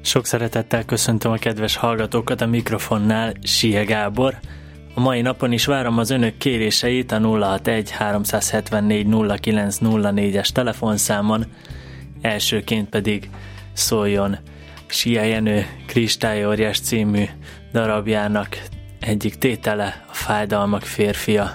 Sok szeretettel köszöntöm a kedves hallgatókat, a mikrofonnál Sia Gábor. A mai napon is várom az önök kéréseit a 061 374 0904-es telefonszámon, elsőként pedig szóljon Sia Jenő Kristályóriás című darabjának egyik tétele, a Fájdalmak férfia.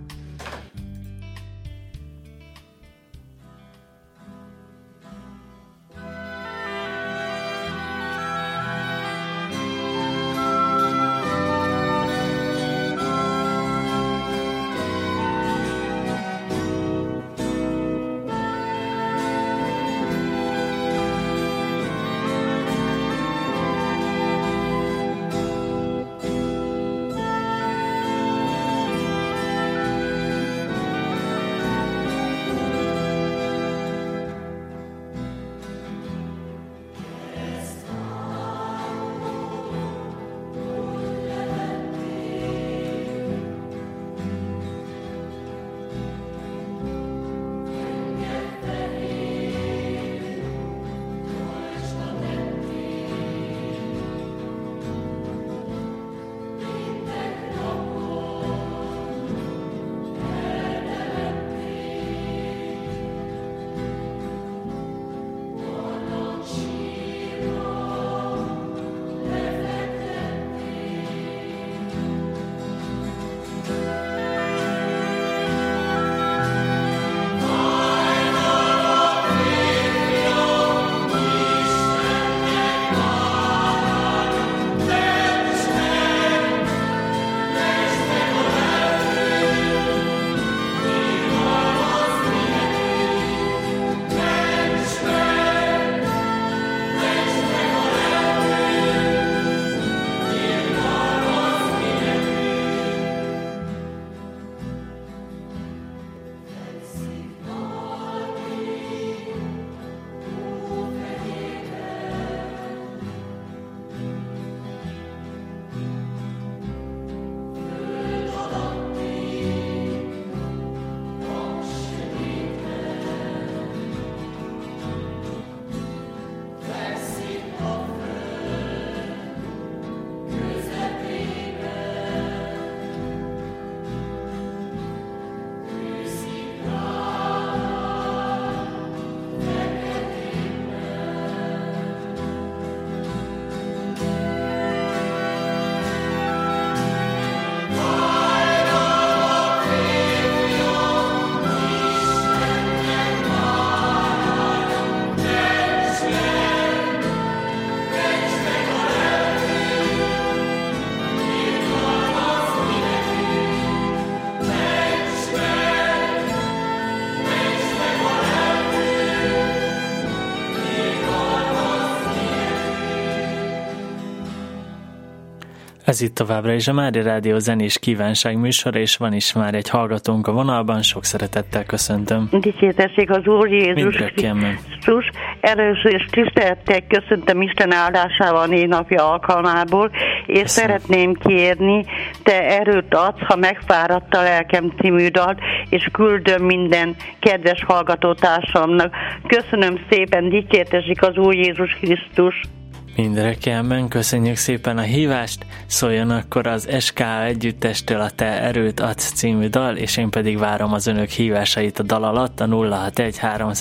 Ez itt továbbra is a Mária Rádió zenés kívánság műsora, és van is már egy hallgatónk a vonalban, sok szeretettel köszöntöm. Dicsértessék az Úr Jézus Krisztus. Először is tisztelettel köszöntöm Isten áldásával a 4 napja alkalmából, és szeretném kérni, te erőt adsz, ha megfáradt a lelkem című dalt, és küldöm minden kedves hallgatótársamnak. Köszönöm szépen, dicsértessék az Úr Jézus Krisztus. Mindrekelmen, köszönjük szépen a hívást, szóljon akkor az SKA együttestől a Te erőt adsz című dal, és én pedig várom az önök hívásait a dal alatt a 061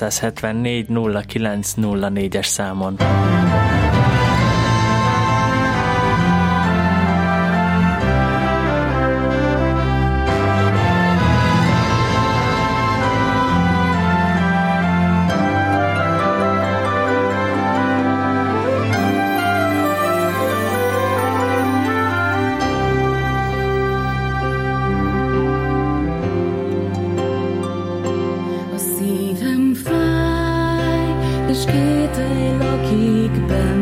374 0904-es számon. És kételj lakik benne.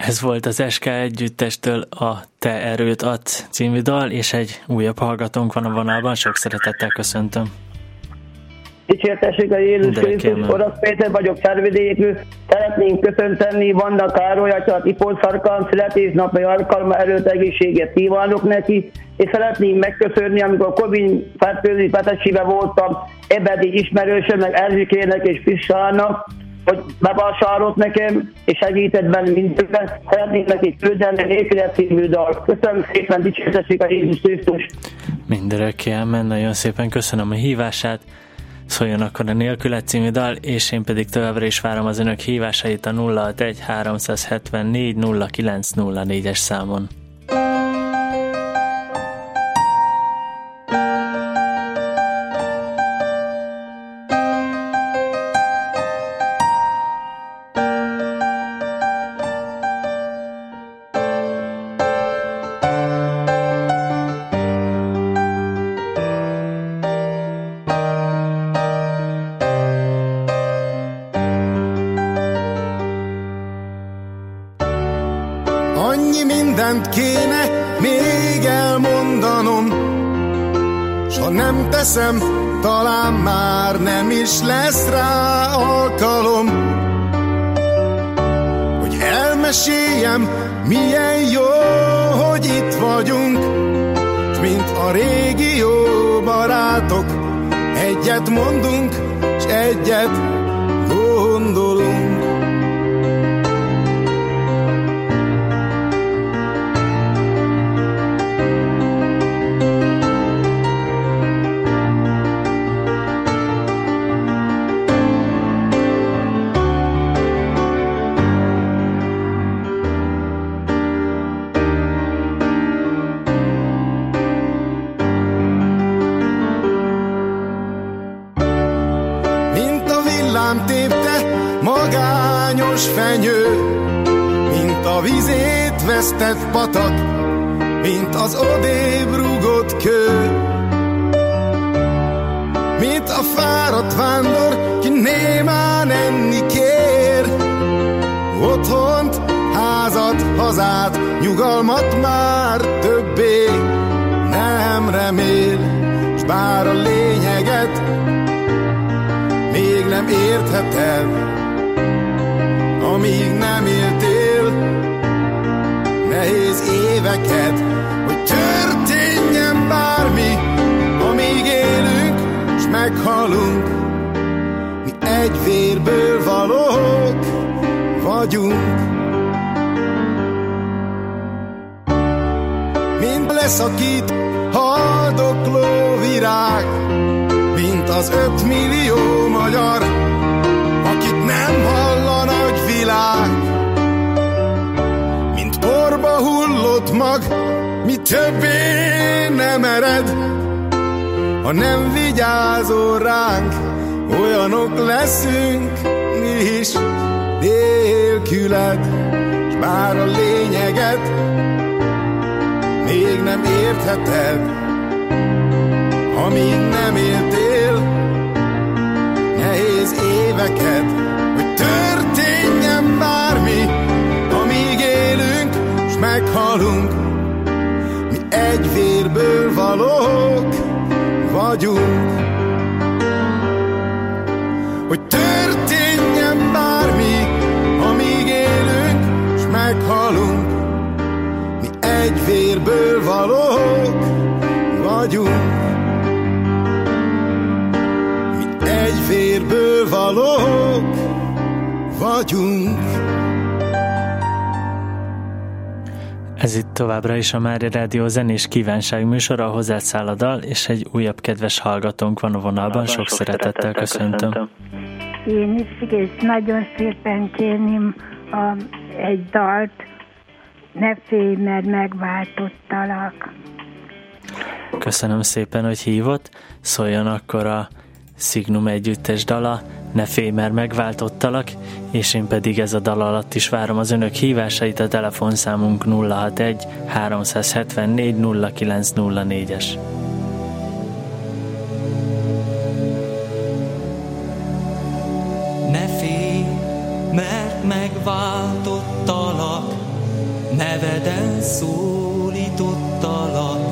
Ez volt az SK Együttestől a Te erőt adsz című dal, és egy újabb hallgatónk van a vonalban, sok szeretettel köszöntöm. Dicsértessék a Jézus Krisztus, Orosz Péter vagyok Szervidékről. Szeretnénk köszönteni Vanda Károly atya, Tipolszarkán születésnapi alkalma, erőt, egészséget kívánok neki, és szeretnénk megköszönni, amikor Covid fertőzés betegségben voltam, ebedi ismerősöm, meg Erzsikének és Pissának, hogy bevásárolt nekem, és segített velem mindent. Szeretnék neki küldeni nélkület című dal. Köszönöm szépen, dicsértessék a Jézus Krisztus. Mindörökké amen, nagyon szépen köszönöm a hívását. Szóljon akkor a Nélkület című dal, és én pedig továbbra is várom az önök hívásait a 061 374 0904-es számon. Talán már nem is lesz rá alkalom, hogy elmeséljem, milyen jó, hogy itt vagyunk, s mint a régi jó barátok, egyet mondunk, s egyet gondolunk. Fenyő, mint a vizét vesztett patak, mint az odébb rúgott kő, mint a fáradt vándor, ki némán enni kér. Otthont, házat, hazát, nyugalmat már többé nem remél, s bár a lényeget még nem értheted, amíg nem éltél nehéz éveket, hogy történjen bármi, amíg élünk, s meghalunk. Mi egy vérből valók vagyunk. Mint leszakít haldokló virág, mint az 5 millió magyar, akit nem hall a nagy világ. Mint porba hullott mag, mi többé nem ered, ha nem vigyázol ránk, olyanok leszünk mi is nélküled. S bár a lényeget még nem értheted, amíg nem éltél nehéz éveket, hogy történjen bármi, amíg élünk, s meghalunk. Mi egy vérből valók vagyunk. Hogy történjen bármi, amíg élünk, s meghalunk. Mi egy vérből valók vagyunk. Egy vérből valók vagyunk. Ez itt továbbra is a Mária Rádió zenés kívánság műsora, hozzászáll a dal, és egy újabb kedves hallgatónk van a vonalban, sok szeretettel köszöntöm. Én is, és nagyon szépen kérném egy dalt, Ne félj, mert megváltottalak. Köszönöm szépen, hogy hívott. Szóljon akkor a Signum együttes dala, Ne félj, mert megváltottalak, és én pedig ez a dal alatt is várom az önök hívásait, a telefonszámunk 061 374 0904-es. Ne félj, mert megváltottalak, neveden szólítottalak,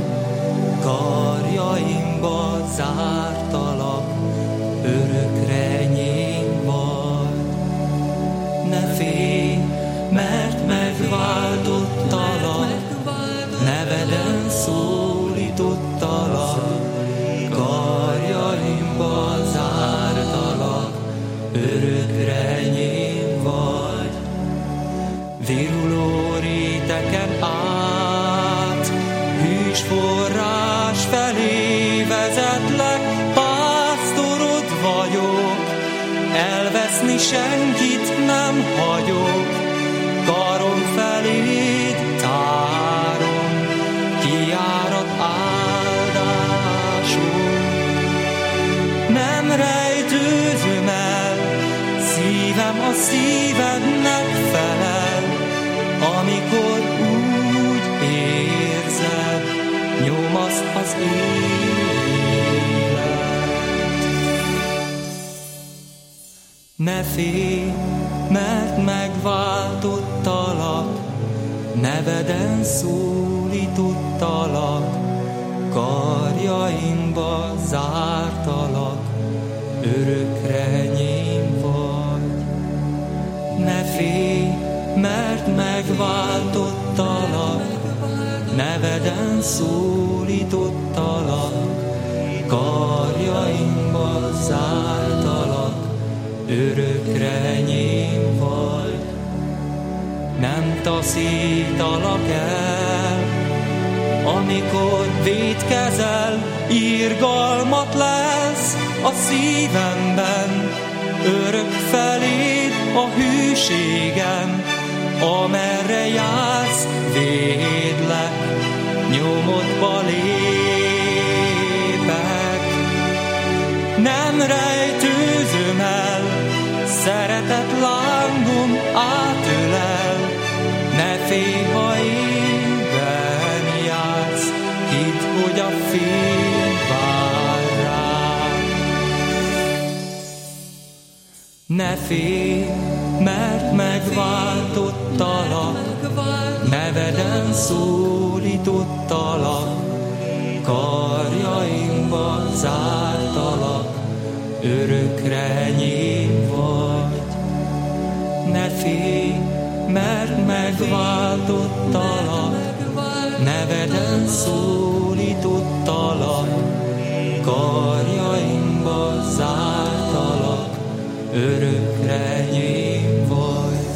karjaimba zártalak, örökre enyém vagy. Ne félj, mert megváltottalak, neveden szólítottalak, karjaimba zártalak, örökre enyém vagy. Viruló réteken át, hűs forrás felé vezetlek, pásztorod vagyok, elveszni senkit nem hagyok, karom feléd tárom, kiárat áldásom. Nem rejtőzöm el, szívem a szívednek felel, amikor úgy érzed, nyomaszt az élet. Ne félj, mert megváltottalak, neveden szólítottalak, karjaimba zártalak, örökre enyém vagy. Ne félj, mert megváltottalak, neveden szólítottalak, karjaimba zártalak, örökre enyém vagy. Nem taszítalak el, amikor vétkezel, irgalmat lesz a szívemben, örök feléd a hűségem, amerre jársz, védlek, nyomodba lépek. Nem rejtőzöm el, szeretet lángom átölel, ne félj, ha énben jársz, hidd, hogy a fény vár rád. Ne félj, mert megváltottalak, neveden szólítottalak, karjaimba zártalak, örökre enyém vagy. Ne félj, mert megváltottalak, neveden szólítottalak, karjaimba zártalak, örökre enyém vagy.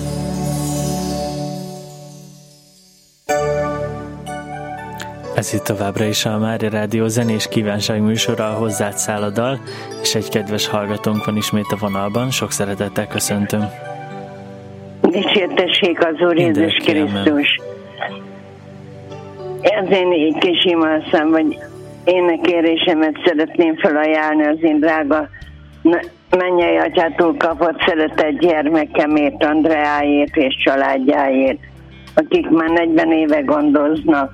Ez itt továbbra is a Mária Rádió zenés kívánság műsora, a hozzád száll a dal, és egy kedves hallgatónk van ismét a vonalban. Sok szeretettel köszöntöm. Dicsértessék az Úr Jézus Krisztus. Ez én kis imaszám, vagy énekérésemet szeretném felajánlni az én drága mennyei atyától kapott szeretett gyermekemért, Andreáért és családjáért, akik már 40 éve gondoznak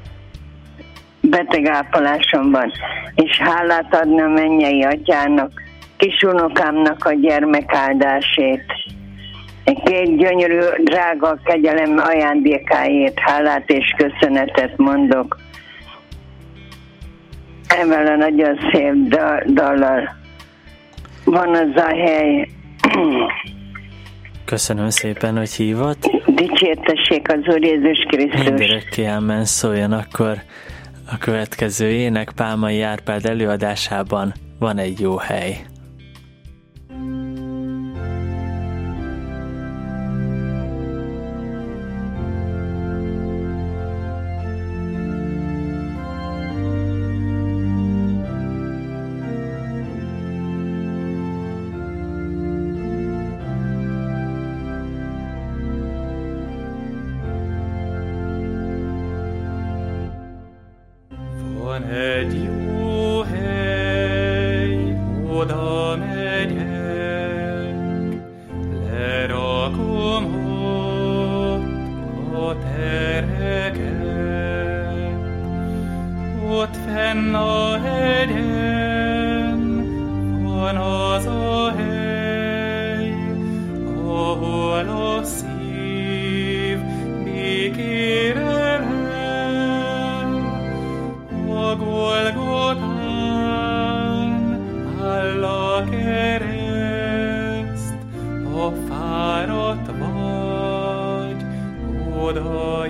betegápolásomban, és hálát adni a mennyei atyának, kisunokámnak a gyermekáldásért, két gyönyörű, drága kegyelem ajándékáért hálát és köszönetet mondok. Ezzel a nagyon szép dallal van az a hely. Köszönöm szépen, hogy hívott. Dicsértessék az Úr Jézus Krisztus. Mindörökké amen. Szóljon akkor a következő ének Pálmai Árpád előadásában, Van egy jó hely. Van egy jó hely, oda megyek, lerakom ott a terheket. Ott fenn a hegyen van az a hely, ahol a szív békén fáradt vagy, oda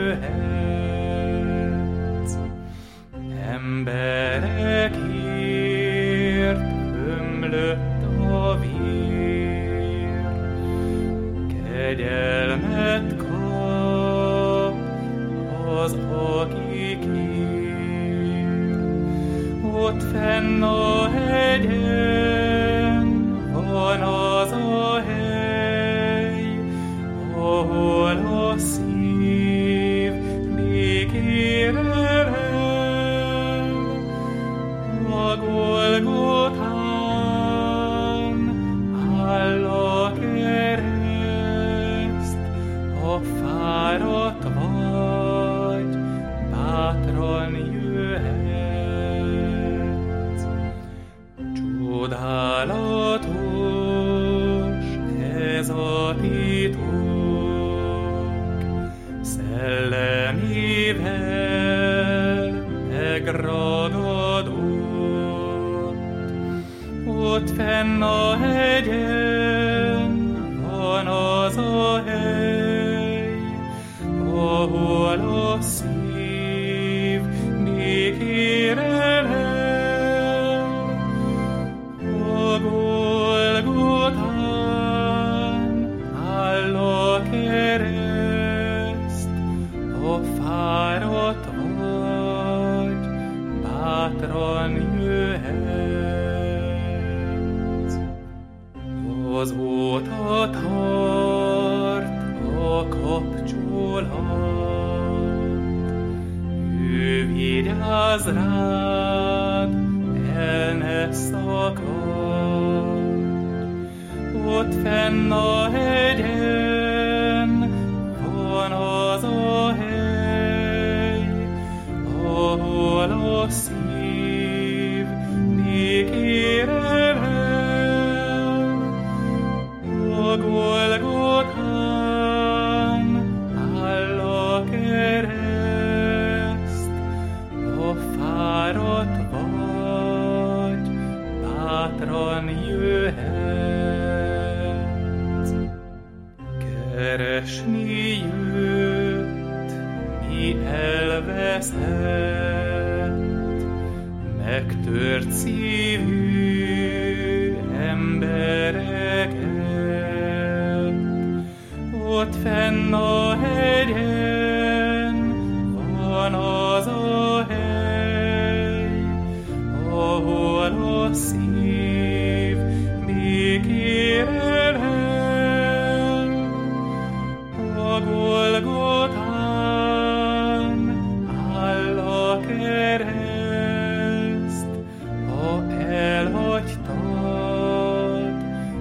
jöhetsz. Emberekért ömlött a vér, kegyelmet kap az, akik ér. Ott fenn a hegyen van az a hely, ahol a szív békére lel. A Golgotán áll a kereszt, ha fáradt vagy, bátran jöhetsz. Csodálatos ez a titok, szellemével megragadott. Ott fenn a hegyen van az a hely, ahol a szív békére lel. A Golgotán áll a kereszt, ha fáradt vagy, bátran jöhetsz. Azóta tart a kapcsolat, ő vigyáz rád, el ne szakadj. Ott fenn a hegyen van az a hely, ahol a szív békére lel. A Golgotán áll a kereszt, ha fáradt vagy, bátran jöhetsz. Keresni jött, mi elveszett, megtört szívű embereket. Ott fenn a hegyen van az a hely, ahol a szív békére lel. A Golgotán áll a kereszt, ha elhagytad,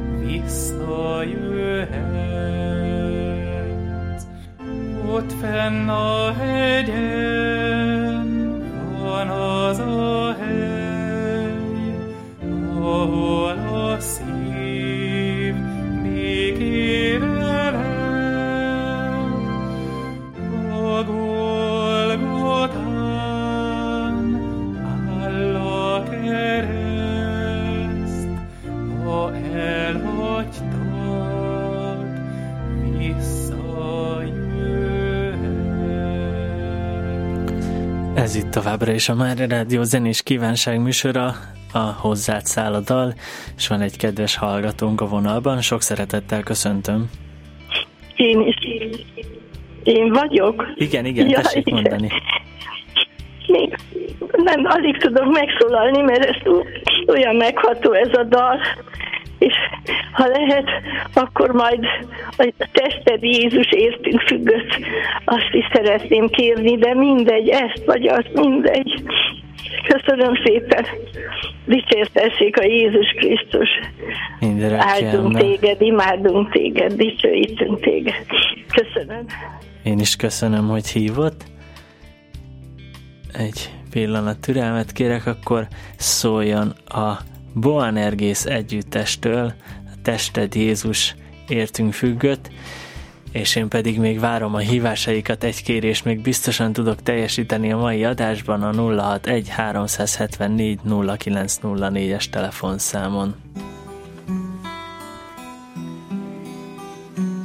visszajöhetsz. Ott fenn a hegyen van az a hely, ahol a szív békére lel. A Golgotán áll a kereszt, ha elhagytad, visszajöhetsz. Ez itt továbbra is a Mária Rádió zenés kívánság műsora, a Hozzád száll a dal, és van egy kedves hallgatónk a vonalban, sok szeretettel köszöntöm. Én is. Én vagyok. Igen, tessék mondani. Még nem, alig tudok megszólalni, mert ez olyan megható ez a dal, és ha lehet, akkor majd a tested Jézus értünk függött, azt is szeretném kérni, de mindegy, ezt vagy az, mindegy. Köszönöm szépen. Dicsértessék a Jézus Krisztus. Áldunk téged, imádunk téged, dicsőítünk téged. Köszönöm. Én is köszönöm, hogy hívott. Egy pillanat türelmet kérek, akkor szóljon a Boanerges együttestől, a Tested Jézus értünk függött, és én pedig még várom a hívásaikat, egy kérést még biztosan tudok teljesíteni a mai adásban a 061 374 0904-es telefonszámon.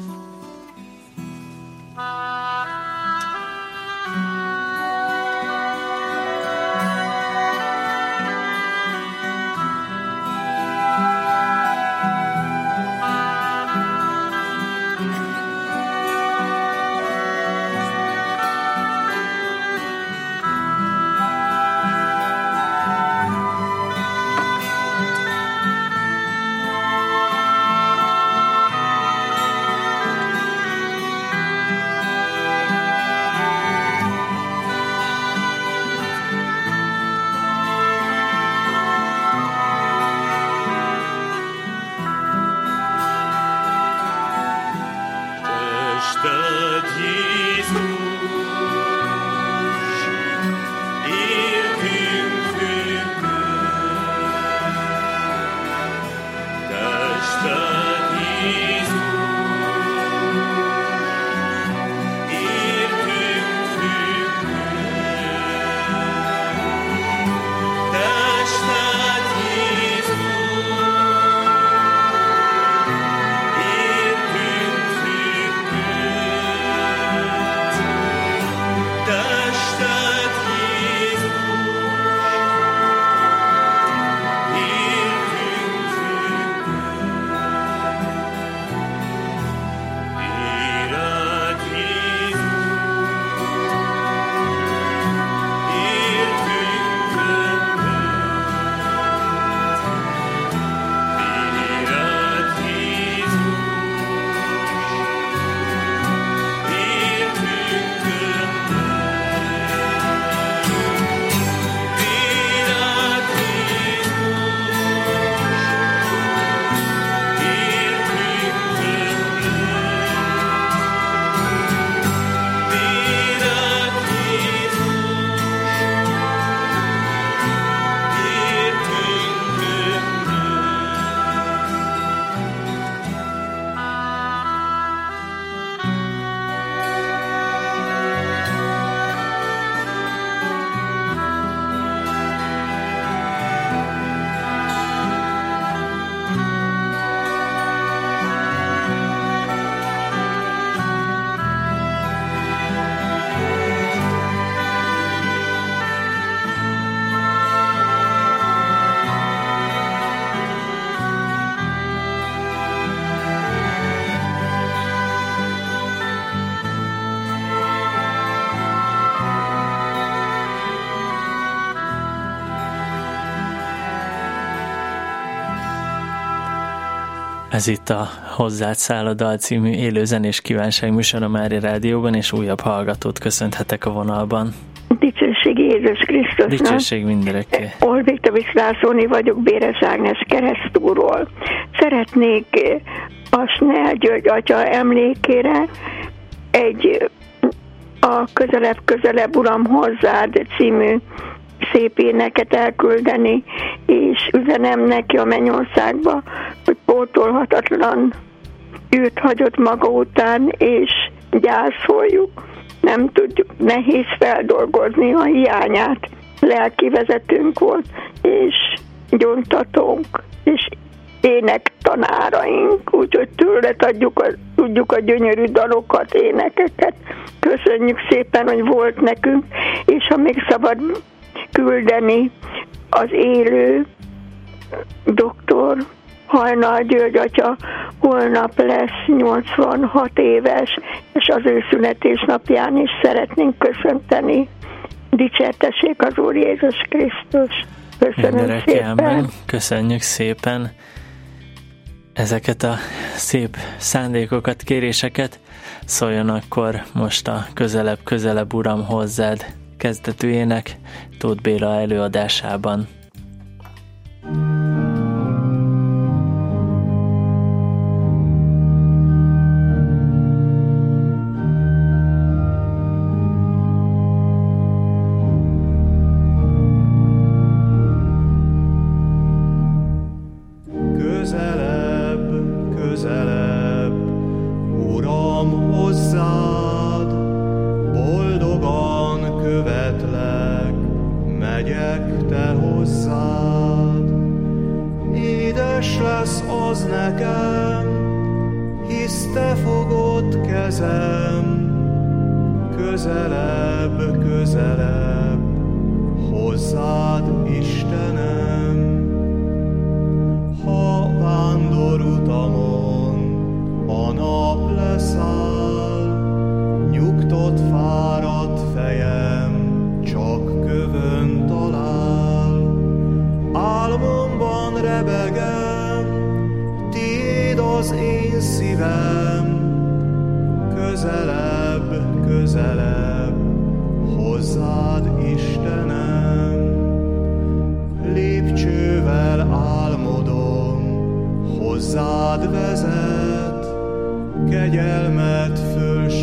Ez itt a Hozzád száll a dal című élő zenés kívánság műsor a Mária Rádióban, és újabb hallgatót köszönhetek a vonalban. Dicsőség Jézus Krisztusnak. Dicsőség mindörökké. Olvégta Viszlászóni vagyok, Béres Ágnes Keresztúról. Szeretnék a Snell György atya emlékére a Közelebb Uram hozzád című szép éneket elküldeni, és üzenem neki a mennyországba, hogy pótolhatatlan őt hagyott maga után, és gyászoljuk. Nem tudjuk, nehéz feldolgozni a hiányát. Lelki vezetőnk volt, és gyóntatónk, és énektanáraink, úgyhogy tőle tudjuk a gyönyörű dalokat, énekeket. Köszönjük szépen, hogy volt nekünk, és ha még szabad küldeni az élő doktor Hajnal György atya holnap lesz 86 éves, és az ő születésnapján is szeretnénk köszönteni. Dicsértessék az Úr Jézus Krisztus. Köszönöm szépen. Köszönjük szépen ezeket a szép szándékokat, kéréseket. Szóljon akkor most a Közelebb Uram hozzád kezdetű ének Tóth Béla előadásában. Hozzád vezet, kegyelmet föl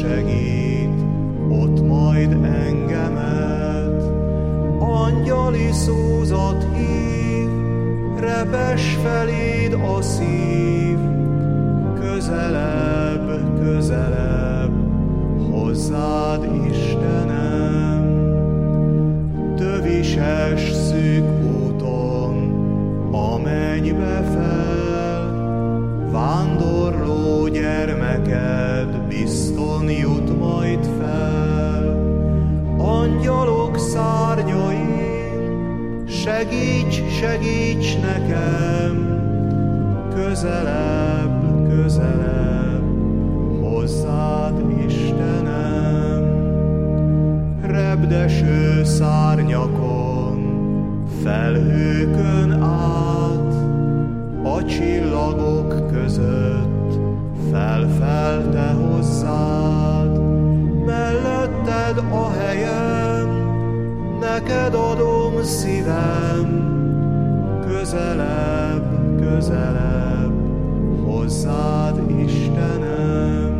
angyali szózat hív, repes feléd a szív, közelebb, közelebb, hozzád Istenem. Tövises szűk úton, a mennybe fel, vándorló gyermeked bizton jut majd fel. Angyalok szárnyain, segíts, segíts nekem, közelebb, közelebb, hozzád Istenem. Repdeső szárnyakon, felhőkön át, a csillagok között fel-fel te hozzád. Melletted a helyem, neked adom szívem, közelebb, közelebb, hozzád Istenem.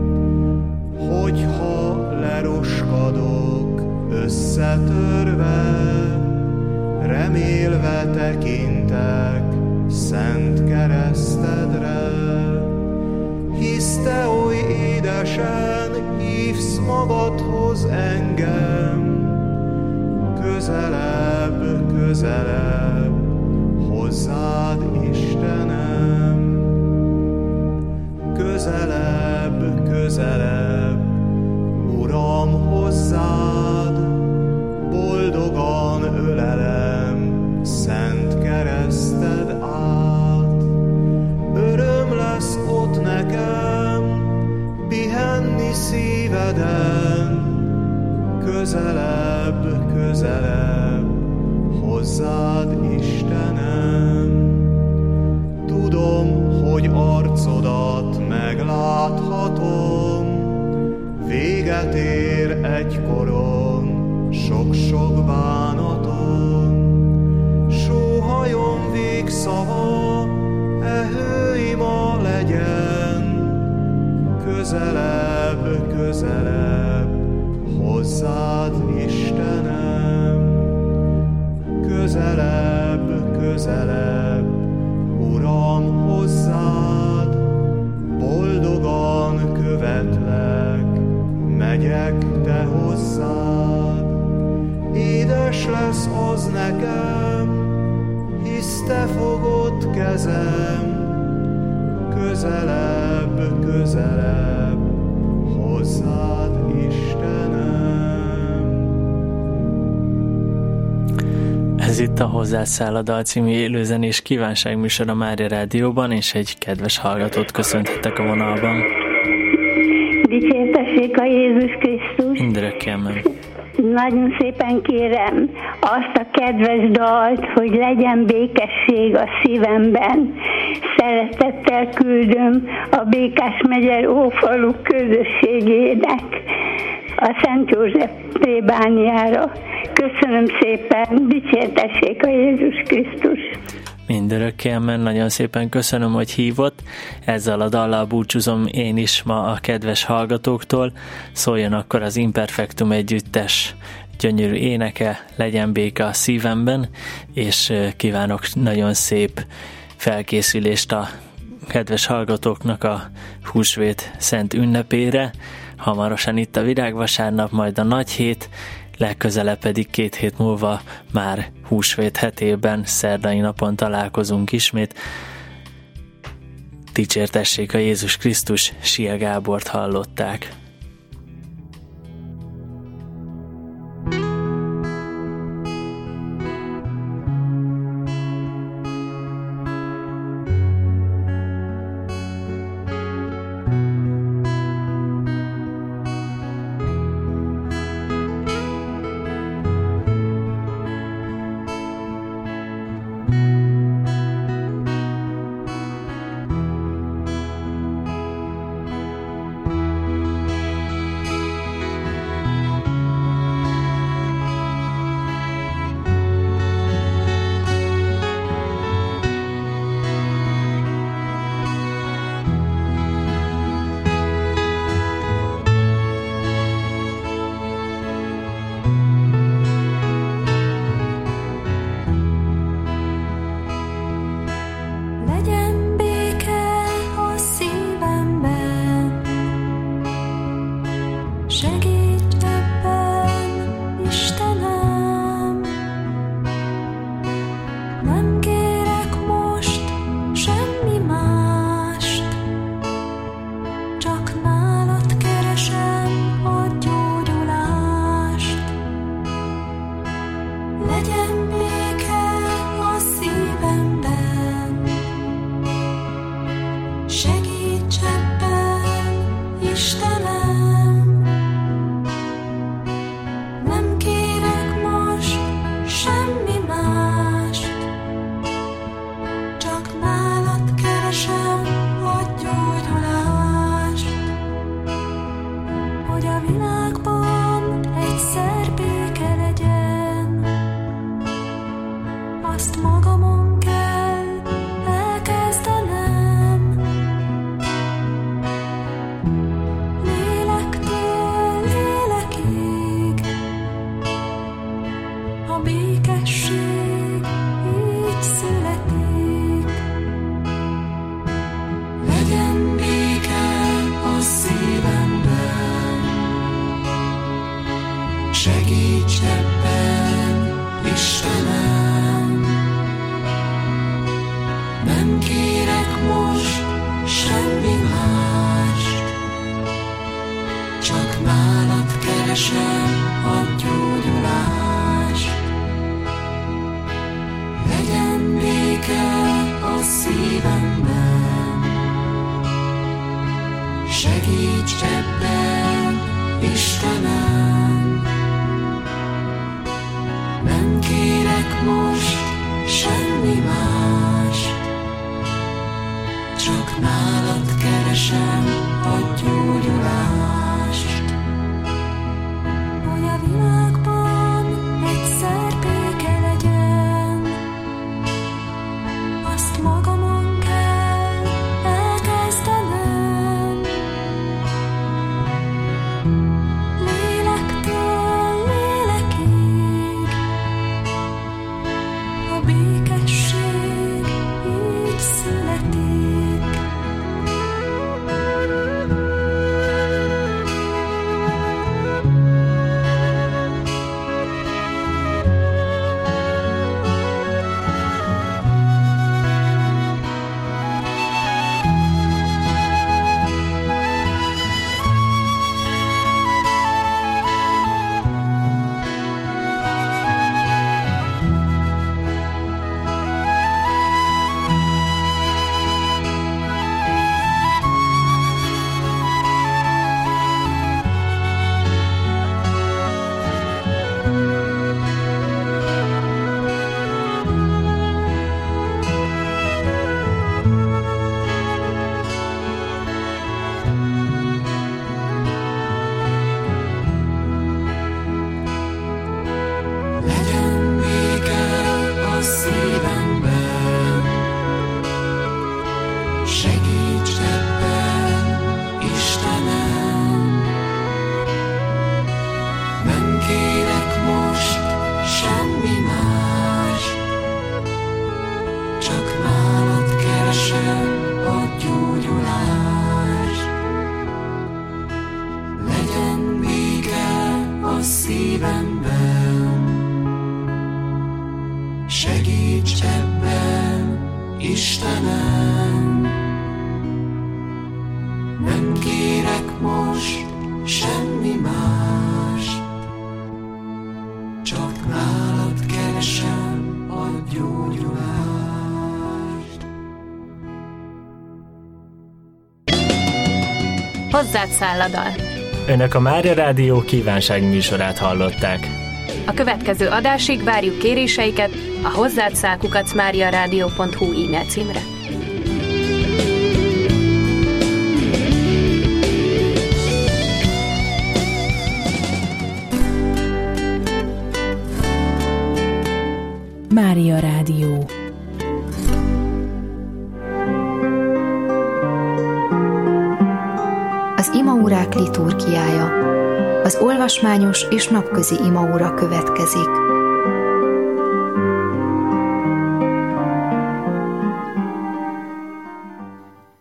Hogyha leroskadok összetörve, remélve tekintek szent keresztedre. Hisz te oly édesen hívsz magadhoz engem, közelebb, közelebb, hozzád Istenem. Közelebb, közelebb, Uram, hozzád, boldogan ölelem szent kereszted át. Öröm lesz ott nekem, pihenni szíveden, közelebb, közelebb, hozzád Istenem. Tudom, hogy arcodat megláthatom, véget ér egykoron sok-sok bánatom. Sóhajom végszava, e hőima legyen, közelebb, közelebb, hozzád Istenem. Közelebb, közelebb, Uram, hozzád, boldogan követlek, megyek te hozzád. Édes lesz az nekem, hisz te fogod kezem, közelebb, közelebb, hozzád Istenem. Ez itt a Hozzád a dal című élőzenés kívánságműsor a Mária Rádióban, és egy kedves hallgatót köszönhetek a vonalban. Dicsértessék a Jézus Krisztus! Mindörökké amen. Nagyon szépen kérem azt a kedves dalt, hogy legyen békesség a szívemben. Szeretettel küldöm a Békás megye Ófalu közösségének, a Szent József plébániára. Köszönöm szépen, dicsértessék a Jézus Krisztus! Mindörökké amen, nagyon szépen köszönöm, hogy hívott. Ezzel a dallal búcsúzom én is ma a kedves hallgatóktól. Szóljon akkor az Imperfektum együttes gyönyörű éneke, legyen béke a szívemben, és kívánok nagyon szép felkészülést a kedves hallgatóknak a húsvét szent ünnepére. Hamarosan itt a virágvasárnap, majd a nagy hét, legközelebb pedig 2 hét múlva már húsvét hetében, szerdai napon találkozunk ismét. Dicsértessék a Jézus Krisztus, Sia Gábort hallották. Hozzád száll a dal. Önök a Mária Rádió kívánság műsorát hallották. A következő adásig várjuk kéréseiket a hozzádszál@mariaradio.hu e-mail címre. Mária Rádió. Az imaórák liturgiája. Az olvasmányos és napközi imaóra következik.